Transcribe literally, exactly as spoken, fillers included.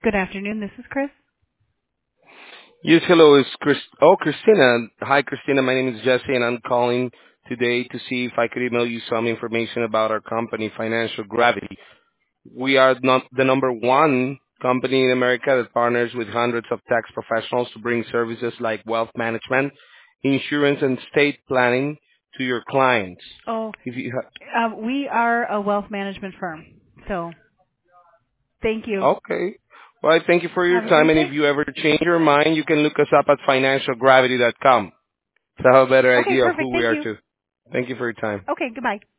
Good afternoon. This is Chris. Yes, hello. It's Chris. Oh, Christina. Hi, Christina. My name is Jesse, and I'm calling today to see if I could email you some information about our company, Financial Gravity. We are not the number one company in America that partners with hundreds of tax professionals to bring services like wealth management, insurance, and estate planning to your clients. Oh, If you uh, we are a wealth management firm. So thank you. ha- okay. Well, I thank you for your Have a time, great and day. if you ever change your mind, you can look us up at financial gravity dot com. To have a better Okay, idea of perfect. who we Thank are you. too. Thank you for your time. Okay, goodbye.